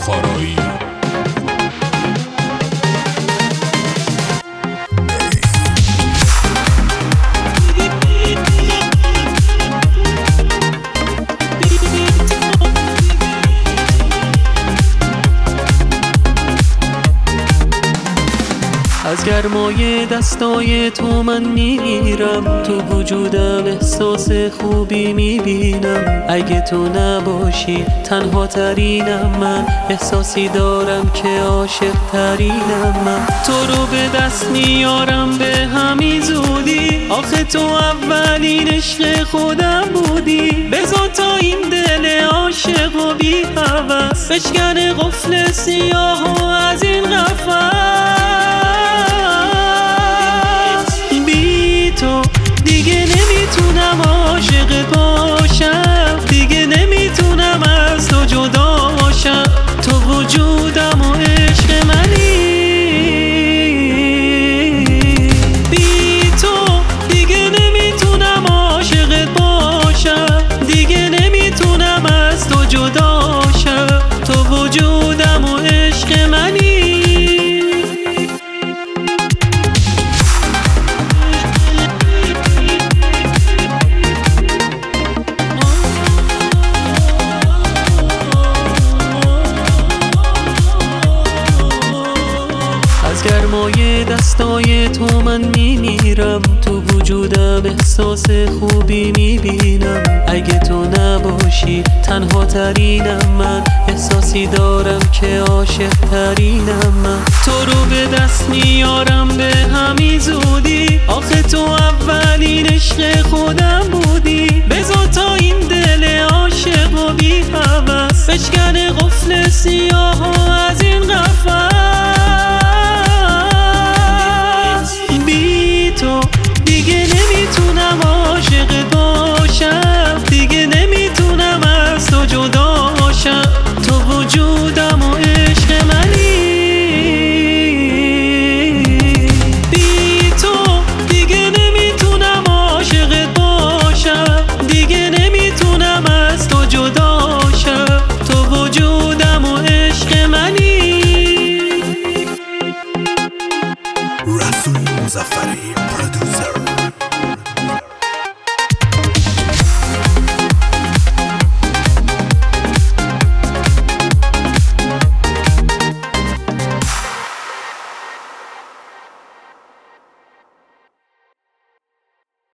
بخارایی. از گرمای دستای تو من میمیرم، تو وجودم احساس خوبی میبینم. اگه تو نباشی تنها ترینم من، احساسی دارم که عاشق ترینم من. تو رو به دست میارم به همین زودی، آخه تو اولین عشق خودم بودی. بذار تا این دل عاشق و بی هوس بشکنه قفل سیاه و از این قفس. دیگه نمیتونم عاشقت باشم، دیگه نمیتونم از تو جدا باشم. تو وجودم و عشق منی، بی تو دیگه نمیتونم عاشقت باشم، دیگه نمیتونم از تو جدا شم. تو وجودم و عشق منی. از گرمای دستای تو من میمیرم، تو وجودم احساس خوبی میبینم. اگه تو نباشی تنها ترینم من، احساسی دارم که عاشق ترینم من. تو رو به دست میارم به همین زودی، آخه تو اولین عشق خودم بودی. بذار تا این دل عاشق و بی هوس بشکنه قفل سیاه و از این قفس. دیگه نمیتونم عاشقت باشم، دیگه نمیتونم از تو جدا شم. تو وجودم و عشق منی، بی تو دیگه نمیتونم عاشقت باشم، دیگه نمیتونم از تو جدا شم. تو وجودم و عشق منی. رسول مظفری پرودوسر